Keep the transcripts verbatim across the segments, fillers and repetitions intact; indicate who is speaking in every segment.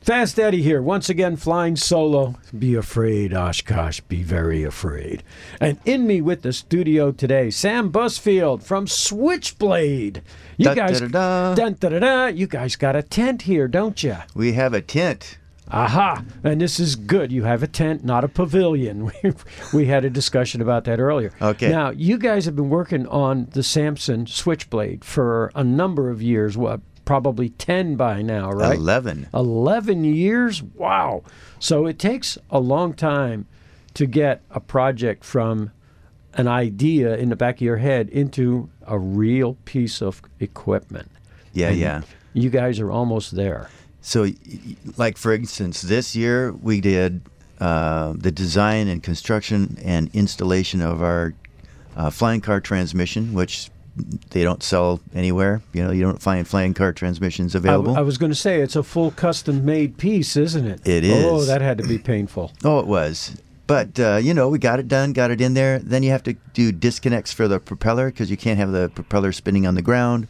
Speaker 1: Fast Eddie here, once again flying solo. Be afraid, Oshkosh, be very afraid. And in me with the studio today, Sam Busfield from Switchblade. You
Speaker 2: Da,
Speaker 1: guys,
Speaker 2: da, da, da.
Speaker 1: Dun, da, da, da, you guys got a tent here, don't you?
Speaker 2: We have a tent.
Speaker 1: Aha! And this is good. You have a tent, not a pavilion. We, we had a discussion about that earlier.
Speaker 2: Okay.
Speaker 1: Now, you guys have been working on the Samson Switchblade for a number of years. What? Probably ten by now, right?
Speaker 2: Eleven.
Speaker 1: eleven years? Wow. So it takes a long time to get a project from an idea in the back of your head into a real piece of equipment.
Speaker 2: Yeah,
Speaker 1: And
Speaker 2: yeah.
Speaker 1: You guys are almost there.
Speaker 2: So, y- y- like for instance, this year we did uh, the design and construction and installation of our uh, flying car transmission, which they don't sell anywhere. You know, you don't find flying car transmissions
Speaker 1: I,
Speaker 2: available.
Speaker 1: I was going to say, it's a full custom-made piece, isn't it?
Speaker 2: It
Speaker 1: Oh,
Speaker 2: is.
Speaker 1: that had to be painful.
Speaker 2: Oh, it was. But, uh, you know, we got it done, got it in there. Then you have to do disconnects for the propeller because you can't have the propeller spinning on the ground.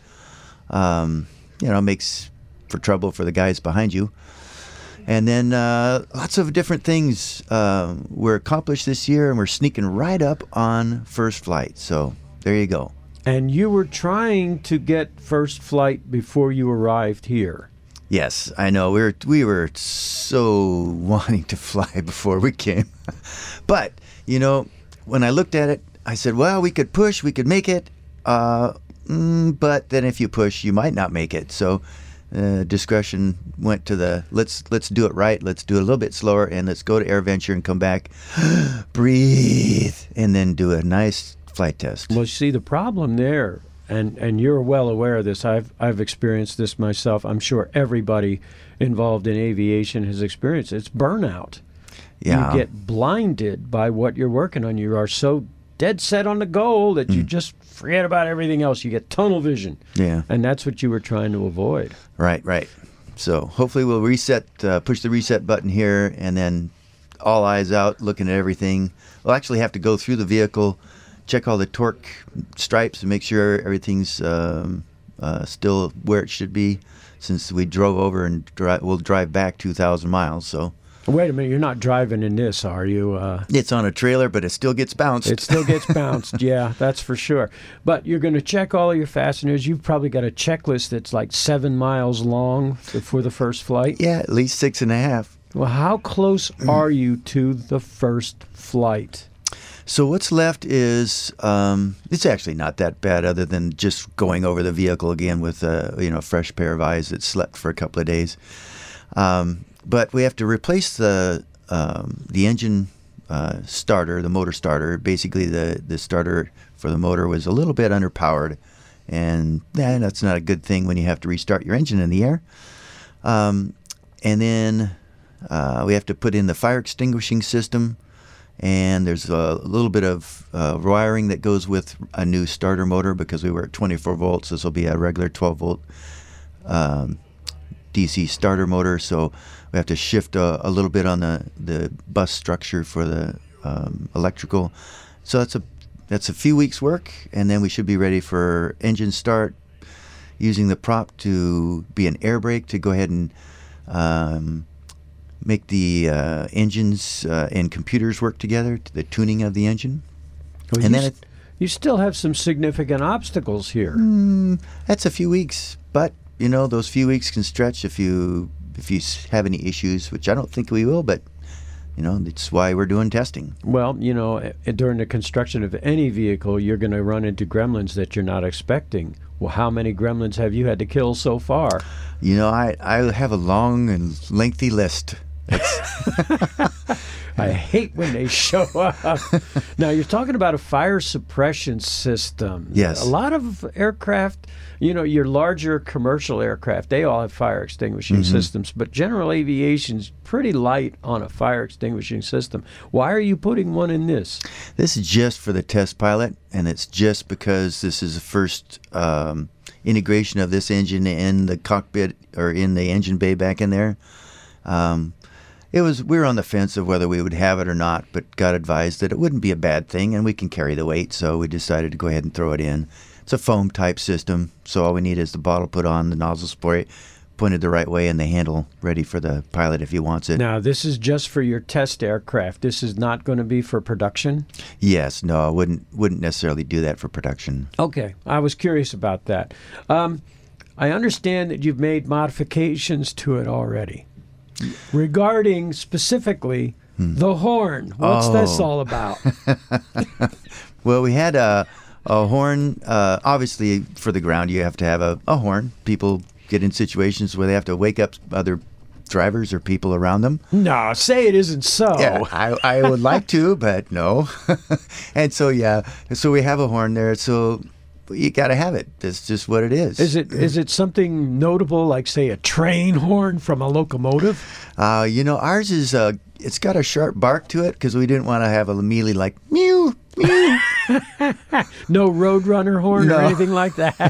Speaker 2: Um, you know, it makes for trouble for the guys behind you. And then uh, lots of different things uh, were accomplished this year, and we're sneaking right up on first flight. So there you go.
Speaker 1: And you were trying to get first flight before you arrived here.
Speaker 2: Yes, I know. We were we were so wanting to fly before we came, but you know, when I looked at it, I said, "Well, we could push, we could make it, uh, mm, but then if you push, you might not make it." So, uh, discretion went to the let's let's do it right. Let's do it a little bit slower, and let's go to AirVenture and come back, breathe, and then do a nice flight test.
Speaker 1: Well, see, the problem there, and, and you're well aware of this, I've, I've experienced this myself. I'm sure everybody involved in aviation has experienced it. It's burnout.
Speaker 2: Yeah.
Speaker 1: You get blinded by what you're working on. You are so dead set on the goal that you just forget about everything else. You get tunnel vision.
Speaker 2: Yeah.
Speaker 1: And that's what you were trying to avoid.
Speaker 2: Right, right. So hopefully we'll reset, uh, push the reset button here, and then all eyes out, looking at everything. We'll actually have to go through the vehicle, check all the torque stripes, and make sure everything's um, uh, still where it should be. Since we drove over and dri- we'll drive back two thousand miles, so
Speaker 1: Wait a minute, you're not driving in this, are you? Uh,
Speaker 2: it's on a trailer, but it still gets bounced.
Speaker 1: It still gets bounced, yeah, that's for sure. But you're going to check all of your fasteners. You've probably got a checklist that's like seven miles long for the first flight.
Speaker 2: Yeah, at least six and a half.
Speaker 1: Well, how close are you to the first flight?
Speaker 2: So what's left is um, it's actually not that bad, other than just going over the vehicle again with a you know fresh pair of eyes that slept for a couple of days. Um, but we have to replace the um, the engine uh, starter, the motor starter. Basically, the the starter for the motor was a little bit underpowered, and eh, that's not a good thing when you have to restart your engine in the air. Um, and then uh, we have to put in the fire extinguishing system. And there's a little bit of uh, wiring that goes with a new starter motor because we were at twenty-four volts. This will be a regular twelve volt um, D C starter motor. So we have to shift a, a little bit on the, the bus structure for the um, electrical. So that's a that's a few weeks work, and then we should be ready for engine start, using the prop to be an air brake to go ahead and um, make the uh, engines uh, and computers work together, to the tuning of the engine.
Speaker 1: Well,
Speaker 2: and
Speaker 1: you,
Speaker 2: then
Speaker 1: s-
Speaker 2: it,
Speaker 1: you still have some significant obstacles here.
Speaker 2: mm, that's a few weeks, but you know those few weeks can stretch if you if you s- have any issues, which I don't think we will, but you know that's why we're doing testing.
Speaker 1: Well, you know, eh, during the construction of any vehicle, you're going to run into gremlins that you're not expecting. Well, how many gremlins have you had to kill so far?
Speaker 2: You know, I I have a long and lengthy list.
Speaker 1: I hate when they show up. Now, you're talking about a fire suppression system.
Speaker 2: Yes.
Speaker 1: A lot of aircraft, you know, your larger commercial aircraft, they all have fire extinguishing
Speaker 2: Mm-hmm.
Speaker 1: systems, but general aviation's pretty light on a fire extinguishing system. Why are you putting one in this?
Speaker 2: This is just for the test pilot, and it's just because this is the first um, integration of this engine in the cockpit or in the engine bay back in there. Um, it was we were on the fence of whether we would have it or not, but got advised that it wouldn't be a bad thing, and we can carry the weight, so we decided to go ahead and throw it in. It's a foam type system, so all we need is the bottle put on, the nozzle spray, pointed the right way and the handle ready for the pilot if he wants it.
Speaker 1: Now, this is just for your test aircraft. This is not going to be for production?
Speaker 2: Yes, no, I wouldn't wouldn't necessarily do that for production.
Speaker 1: Okay, I was curious about that. Um, I understand that you've made modifications to it already. Regarding specifically hmm. the horn, what's
Speaker 2: oh.
Speaker 1: this all about?
Speaker 2: Well, we had a, a horn. Uh, obviously, for the ground, you have to have a, a horn. People get in situations where they have to wake up other drivers or people around them.
Speaker 1: No, say it isn't so.
Speaker 2: Yeah, I, I would like to, but no. And so, yeah, so we have a horn there. So you got to have it. That's just what it is.
Speaker 1: Is it is it something notable, like, say, a train horn from a locomotive?
Speaker 2: Uh, you know, ours is, uh, it's got a sharp bark to it because we didn't want to have a immediately like, mew, mew.
Speaker 1: No Roadrunner horn
Speaker 2: no.
Speaker 1: or anything like that?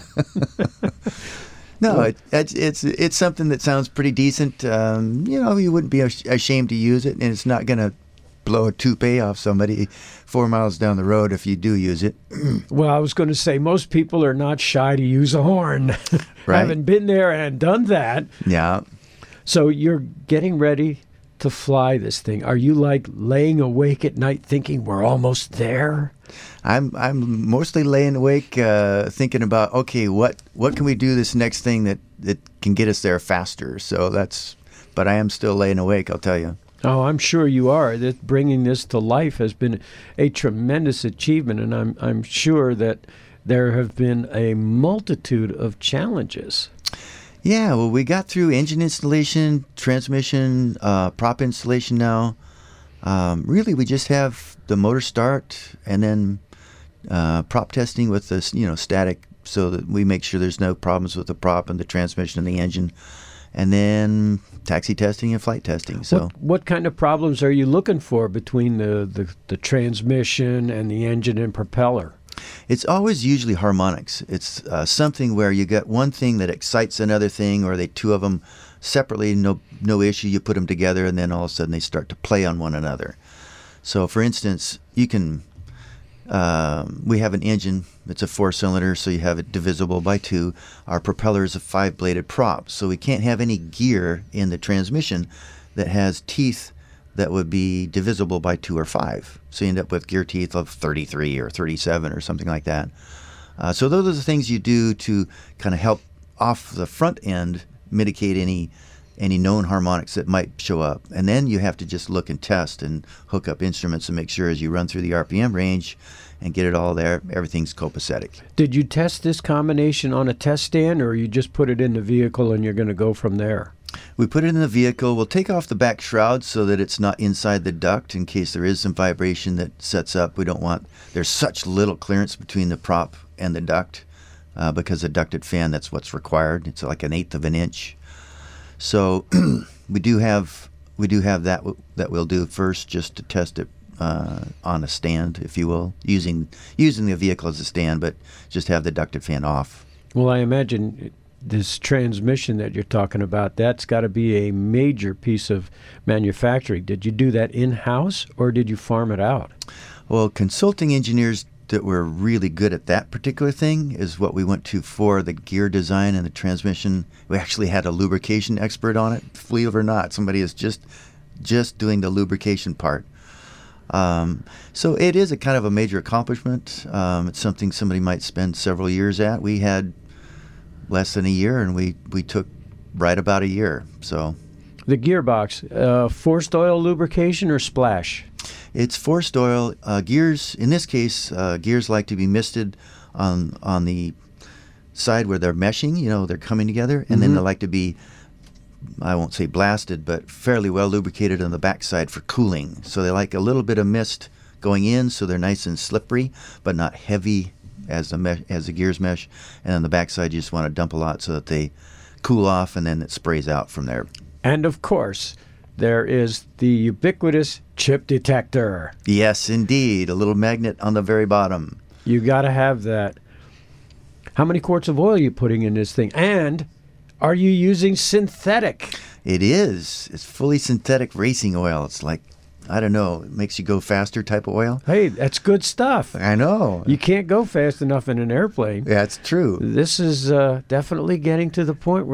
Speaker 2: No, it, it's it's it's something that sounds pretty decent. Um, you know, you wouldn't be ashamed to use it, and it's not going to blow a toupee off somebody four miles down the road if you do use it.
Speaker 1: Well, I was going to say most people are not shy to use a horn.
Speaker 2: Right.
Speaker 1: Haven't been there and done that.
Speaker 2: Yeah.
Speaker 1: So you're getting ready to fly this thing. Are you like laying awake at night thinking we're almost there?
Speaker 2: I'm I'm mostly laying awake uh, thinking about, okay, what what can we do this next thing that, that can get us there faster? So that's, but I am still laying awake, I'll tell you.
Speaker 1: Oh, I'm sure you are. That bringing this to life has been a tremendous achievement, and I'm I'm sure that there have been a multitude of challenges.
Speaker 2: Yeah, well, we got through engine installation, transmission, uh, prop installation now. Um, really, we just have the motor start and then uh, prop testing with the you know static, so that we make sure there's no problems with the prop and the transmission and the engine, and then taxi testing and flight testing. So,
Speaker 1: what, what kind of problems are you looking for between the, the, the transmission and the engine and propeller?
Speaker 2: It's always usually harmonics. It's uh, something where you got one thing that excites another thing, or they two of them separately, no no issue. You put them together, and then all of a sudden they start to play on one another. So, for instance, you can. Um, we have an engine. It's a four-cylinder, so you have it divisible by two. Our propeller is a five-bladed prop, so we can't have any gear in the transmission that has teeth that would be divisible by two or five. So you end up with gear teeth of thirty-three or thirty-seven or something like that. Uh, so those are the things you do to kind of help off the front end mitigate any any known harmonics that might show up. And then you have to just look and test and hook up instruments and make sure as you run through the R P M range and get it all there, everything's copacetic.
Speaker 1: Did you test this combination on a test stand, or you just put it in the vehicle and you're going to go from there?
Speaker 2: We put it in the vehicle. We'll take off the back shroud so that it's not inside the duct in case there is some vibration that sets up. We don't want, there's such little clearance between the prop and the duct uh, because a ducted fan, that's what's required. It's like an eighth of an inch. So we do have we do have that w- that we'll do first just to test it uh, on a stand, if you will, using using the vehicle as a stand, but just have the ducted fan off.
Speaker 1: Well, I imagine this transmission that you're talking about, that's got to be a major piece of manufacturing. Did you do that in-house, or did you farm it out?
Speaker 2: Well, consulting engineers that were really good at that particular thing is what we went to for the gear design and the transmission. We actually had a lubrication expert on it, believe it or not. Somebody is just just doing the lubrication part. Um, so it is a kind of a major accomplishment. Um, it's something somebody might spend several years at. We had less than a year, and we, we took right about a year. So
Speaker 1: the gearbox, uh, forced oil lubrication or splash?
Speaker 2: It's forced oil. Uh, gears, in this case, uh, gears like to be misted on on the side where they're meshing, you know, they're coming together, and mm-hmm. then they like to be, I won't say blasted, but fairly well lubricated on the backside for cooling. So they like a little bit of mist going in, so they're nice and slippery, but not heavy as the mesh, as the gears mesh. And on the backside, you just want to dump a lot so that they cool off, and then it sprays out from there.
Speaker 1: And of course, there is the ubiquitous chip detector.
Speaker 2: Yes, indeed. A little magnet on the very bottom.
Speaker 1: You got to have that. How many quarts of oil are you putting in this thing? And are you using synthetic?
Speaker 2: It is. It's fully synthetic racing oil. It's like, I don't know, it makes you go faster type of oil.
Speaker 1: Hey, that's good stuff.
Speaker 2: I know.
Speaker 1: You can't go fast enough in an airplane.
Speaker 2: That's true.
Speaker 1: This is uh, definitely getting to the point where it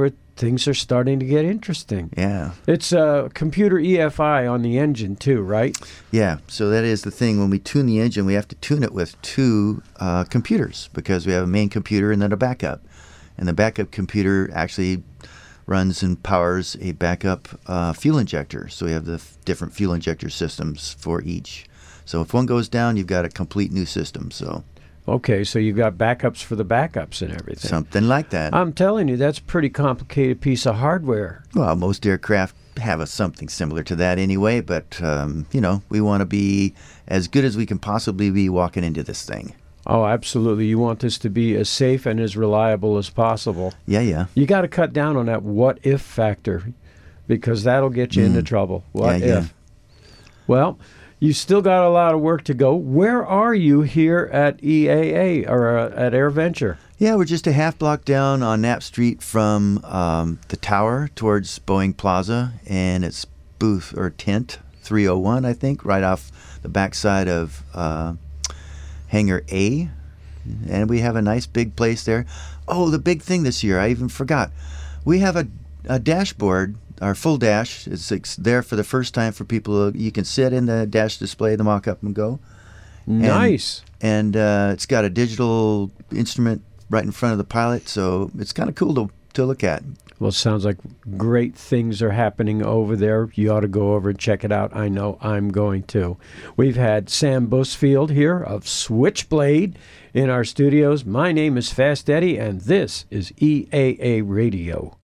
Speaker 1: things are starting to get interesting.
Speaker 2: Yeah.
Speaker 1: It's a computer E F I on the engine too, right?
Speaker 2: Yeah. So that is the thing. When we tune the engine, we have to tune it with two uh, computers because we have a main computer and then a backup. And the backup computer actually runs and powers a backup uh, fuel injector. So we have the f- different fuel injector systems for each. So if one goes down, you've got a complete new system. So
Speaker 1: Okay, so you've got backups for the backups and everything.
Speaker 2: something like that.
Speaker 1: I'm telling you, that's a pretty complicated piece of hardware.
Speaker 2: Well, most aircraft have a, something similar to that anyway, but, um, you know, we want to be as good as we can possibly be walking into this thing.
Speaker 1: Oh, absolutely. You want this to be as safe and as reliable as possible.
Speaker 2: Yeah, yeah.
Speaker 1: You got to cut down on that what if factor because that'll get you
Speaker 2: Mm.
Speaker 1: into trouble. What
Speaker 2: Yeah, yeah.
Speaker 1: if? Well, you still got a lot of work to go. Where are you here at E A A or uh, at AirVenture?
Speaker 2: Yeah, we're just a half block down on Knapp Street from um, the tower towards Boeing Plaza, and it's booth or tent three oh one, I think, right off the backside of uh, Hangar A. And we have a nice big place there. Oh, the big thing this year, I even forgot. We have a, a dashboard. Our full dash is ex- there for the first time for people. You can sit in the dash display, the mock-up, and go.
Speaker 1: Nice.
Speaker 2: And uh, it's got a digital instrument right in front of the pilot, so it's kind of cool to, to look at.
Speaker 1: Well, it sounds like great things are happening over there. You ought to go over and check it out. I know I'm going to. We've had Sam Busfield here of Switchblade in our studios. My name is Fast Eddie, and this is E A A Radio.